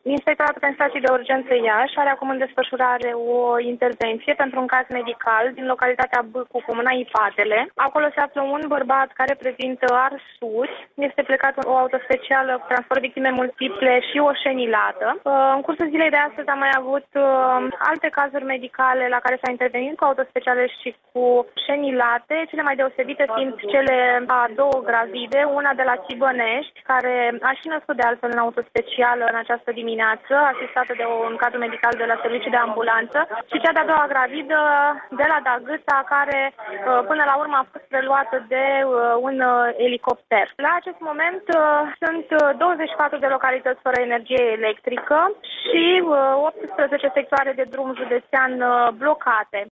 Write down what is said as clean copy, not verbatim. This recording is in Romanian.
Inspectoratul pentru Situații de Urgență Iași are acum în desfășurare o intervenție pentru un caz medical din localitatea Bâcu, comuna Ipatele. Acolo se află un bărbat care prezintă arsuri. Este plecat o autospecială cu transport victime multiple și o șenilată. În cursul zilei de astăzi am mai avut alte cazuri medicale la care s-a intervenit cu autospeciale și cu șenilate, cele mai deosebite fiind cele a două gravide, una de la Țibănești, care a și născut de altfel în autospecială în această dimineață, asistată de un cadru medical de la serviciu de ambulanță, și cea de-a doua gravidă de la Dagâța, care până la urmă a fost preluată de un elicopter. La acest moment sunt 24 de localități fără energie electrică și 18 sectoare de drum județean blocate.